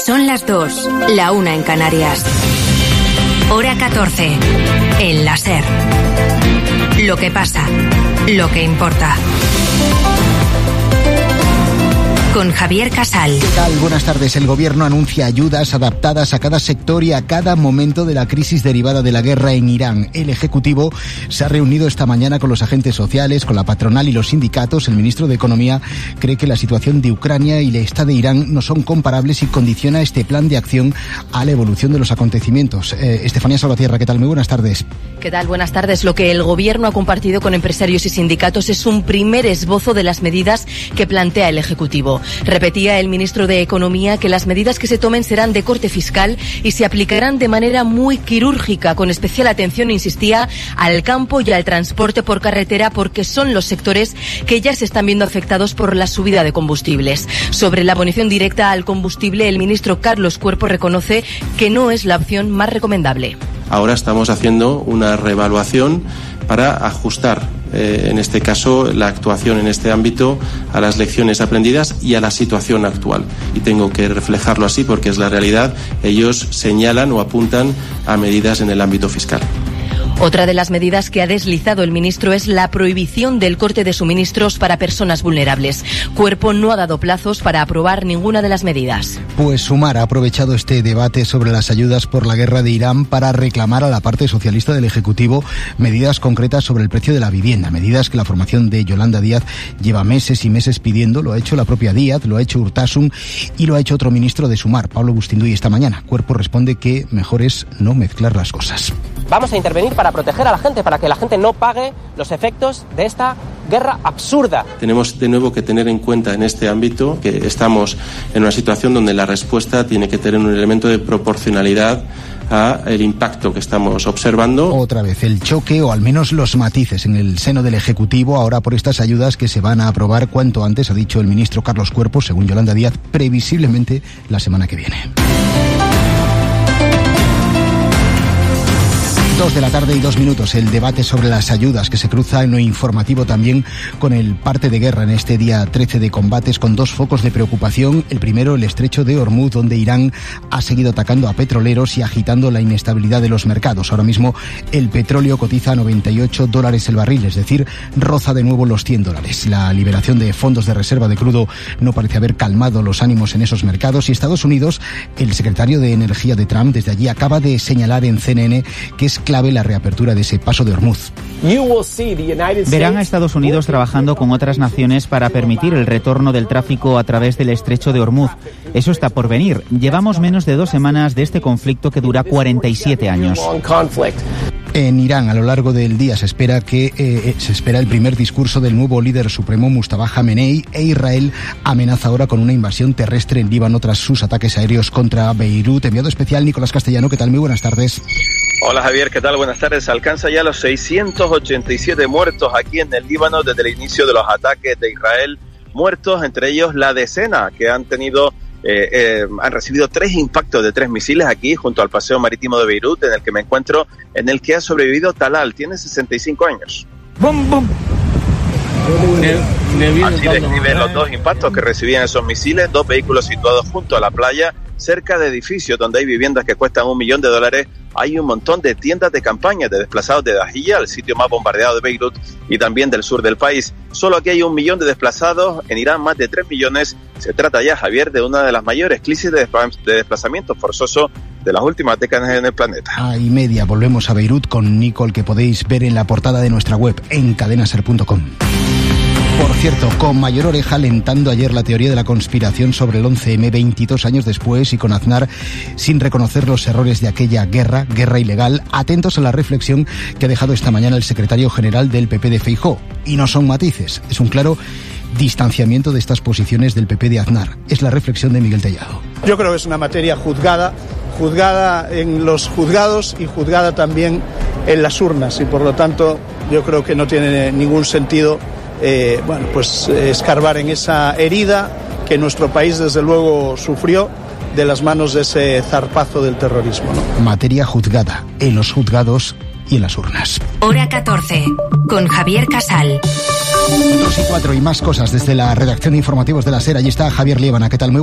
Son las 2, la 1 en Canarias. Hora 14, en la SER. Lo que pasa, lo que importa. Con Javier Casal. ¿Qué tal? Buenas tardes. El Gobierno anuncia ayudas adaptadas a cada sector y a cada momento de la crisis derivada de la guerra en Irán. El Ejecutivo se ha reunido esta mañana con los agentes sociales, con la patronal y los sindicatos. El ministro de Economía cree que la situación de Ucrania y la esta de Irán no son comparables y condiciona este plan de acción a la evolución de los acontecimientos. Estefanía Salvatierra, ¿qué tal? Muy buenas tardes. ¿Qué tal? Buenas tardes. Lo que el Gobierno ha compartido con empresarios y sindicatos es un primer esbozo de las medidas que plantea el Ejecutivo. Repetía el ministro de Economía que las medidas que se tomen serán de corte fiscal y se aplicarán de manera muy quirúrgica, con especial atención, insistía, al campo y al transporte por carretera, porque son los sectores que ya se están viendo afectados por la subida de combustibles. Sobre la bonificación directa al combustible, el ministro Carlos Cuerpo reconoce que no es la opción más recomendable. Ahora estamos haciendo una reevaluación para ajustar, en este caso, la actuación en este ámbito a las lecciones aprendidas y a la situación actual. Y tengo que reflejarlo así porque es la realidad. Ellos señalan o apuntan a medidas en el ámbito fiscal. Otra de las medidas que ha deslizado el ministro es la prohibición del corte de suministros para personas vulnerables. Cuerpo no ha dado plazos para aprobar ninguna de las medidas. Pues Sumar ha aprovechado este debate sobre las ayudas por la guerra de Irán para reclamar a la parte socialista del Ejecutivo medidas concretas sobre el precio de la vivienda, medidas que la formación de Yolanda Díaz lleva meses y meses pidiendo. Lo ha hecho la propia Díaz, lo ha hecho Urtasun y lo ha hecho otro ministro de Sumar, Pablo Bustinduy, esta mañana. Cuerpo responde que mejor es no mezclar las cosas. Vamos a intervenir para proteger a la gente, para que la gente no pague los efectos de esta guerra absurda. Tenemos de nuevo que tener en cuenta en este ámbito que estamos en una situación donde la respuesta tiene que tener un elemento de proporcionalidad al impacto que estamos observando. Otra vez el choque, o al menos los matices en el seno del Ejecutivo, ahora por estas ayudas que se van a aprobar cuanto antes, ha dicho el ministro Carlos Cuerpo, según Yolanda Díaz, previsiblemente la semana que viene. 2 de la tarde y 2 minutos. El debate sobre las ayudas que se cruza en lo informativo también con el parte de guerra en este día 13 de combates, con dos focos de preocupación. El primero, el estrecho de Hormuz, donde Irán ha seguido atacando a petroleros y agitando la inestabilidad de los mercados. Ahora mismo el petróleo cotiza a $98 el barril, es decir, roza de nuevo los $100. La liberación de fondos de reserva de crudo no parece haber calmado los ánimos en esos mercados, y Estados Unidos, el secretario de Energía de Trump, desde allí acaba de señalar en CNN que es clave la reapertura de ese paso de Hormuz. Verán a Estados Unidos trabajando con otras naciones para permitir el retorno del tráfico a través del estrecho de Hormuz. Eso está por venir. Llevamos menos de 2 semanas de este conflicto que dura 47 años. En Irán, a lo largo del día, se espera el primer discurso del nuevo líder supremo, Mustafa Khamenei, e Israel amenaza ahora con una invasión terrestre en Líbano tras sus ataques aéreos contra Beirut. Enviado especial Nicolás Castellano, ¿qué tal? Muy buenas tardes. Hola Javier, ¿qué tal? Buenas tardes. Alcanza ya los 687 muertos aquí en el Líbano desde el inicio de los ataques de Israel. Muertos, entre ellos la decena que han tenido... han recibido 3 impactos de 3 misiles aquí junto al paseo marítimo de Beirut, en el que me encuentro, en el que ha sobrevivido Talal, tiene 65 años. ¡Bum, bum! Así describe los 2 impactos que recibían esos misiles, 2 vehículos situados junto a la playa, cerca de edificios donde hay viviendas que cuestan $1 millón. Hay un montón de tiendas de campaña de desplazados de Dahiyya, el sitio más bombardeado de Beirut y también del sur del país. Solo aquí hay 1 millón de desplazados, en Irán más de 3 millones. Se trata ya, Javier, de una de las mayores crisis de desplazamiento forzoso de las últimas décadas en el planeta. Y media, volvemos a Beirut con Nicole, que podéis ver en la portada de nuestra web en cadenaser.com. Por cierto, con Mayor Oreja alentando ayer la teoría de la conspiración sobre el 11M 22 años después, y con Aznar sin reconocer los errores de aquella guerra ilegal. Atentos a la reflexión que ha dejado esta mañana el secretario general del PP de Feijóo. Y no son matices, es un claro distanciamiento de estas posiciones del PP de Aznar. Es la reflexión de Miguel Tellado. Yo creo que es una materia juzgada en los juzgados y juzgada también en las urnas, y por lo tanto yo creo que no tiene ningún sentido escarbar en esa herida que nuestro país desde luego sufrió de las manos de ese zarpazo del terrorismo, ¿no? Materia juzgada en los juzgados y en las urnas. Hora 14, con Javier Casal. 2 y 4 y más cosas desde la redacción de informativos de la SER. Allí está Javier Liébana. ¿Qué tal? Muy